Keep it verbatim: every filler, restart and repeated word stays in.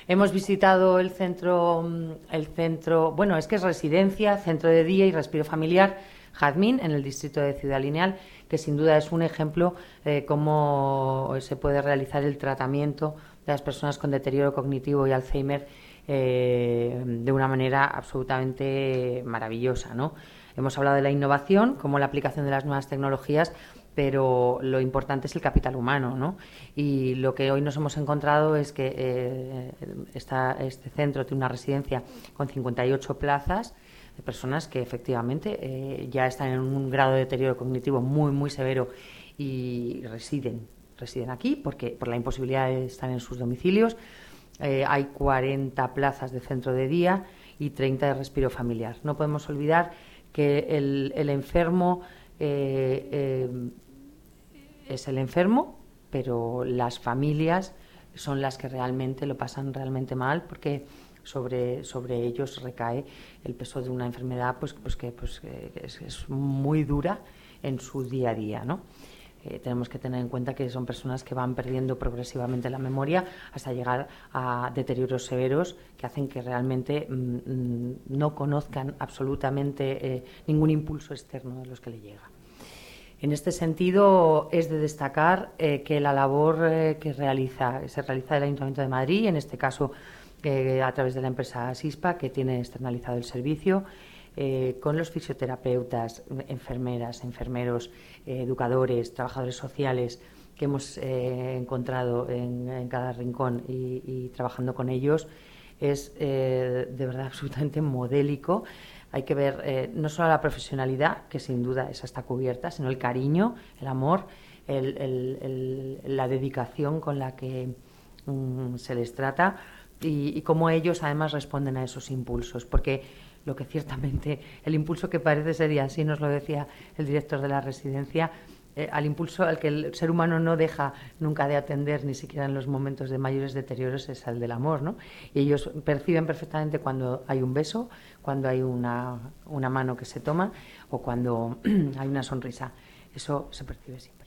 Hemos visitado el centro, el centro, bueno, es que es residencia, centro de día y respiro familiar Jazmín, en el distrito de Ciudad Lineal, que sin duda es un ejemplo de cómo se puede realizar el tratamiento de las personas con deterioro cognitivo y Alzheimer eh, de una manera absolutamente maravillosa, ¿no? Hemos hablado de la innovación, como la aplicación de las nuevas tecnologías, pero lo importante es el capital humano, ¿no? Y lo que hoy nos hemos encontrado es que eh, esta, este centro tiene una residencia con cincuenta y ocho plazas de personas que efectivamente eh, ya están en un grado de deterioro cognitivo muy, muy severo y residen, residen aquí porque por la imposibilidad de estar en sus domicilios. Eh, hay cuarenta plazas de centro de día y treinta de respiro familiar. No podemos olvidar que el, el enfermo eh, eh, es el enfermo, pero las familias son las que realmente lo pasan realmente mal porque sobre, sobre ellos recae el peso de una enfermedad pues, pues que pues, que es, es muy dura en su día a día, ¿no? Eh, tenemos que tener en cuenta que son personas que van perdiendo progresivamente la memoria hasta llegar a deterioros severos que hacen que realmente mmm, no conozcan absolutamente eh, ningún impulso externo de los que le llega. En este sentido, es de destacar eh, que la labor eh, que realiza, se realiza el Ayuntamiento de Madrid, en este caso eh, a través de la empresa SISPA, que tiene externalizado el servicio, eh, con los fisioterapeutas, enfermeras, enfermeros, eh, educadores, trabajadores sociales que hemos eh, encontrado en, en cada rincón y, y trabajando con ellos, es eh, de verdad absolutamente modélico. Hay que ver eh, no solo la profesionalidad, que sin duda esa está cubierta, sino el cariño, el amor, el, el, el, la dedicación con la que um, se les trata y, y cómo ellos además responden a esos impulsos, porque lo que ciertamente, el impulso que parece ser, y así nos lo decía el director de la residencia, eh, al impulso al que el ser humano no deja nunca de atender, ni siquiera en los momentos de mayores deterioros, es el del amor, ¿no? Y ellos perciben perfectamente cuando hay un beso, cuando hay una, una mano que se toma o cuando hay una sonrisa. Eso se percibe siempre.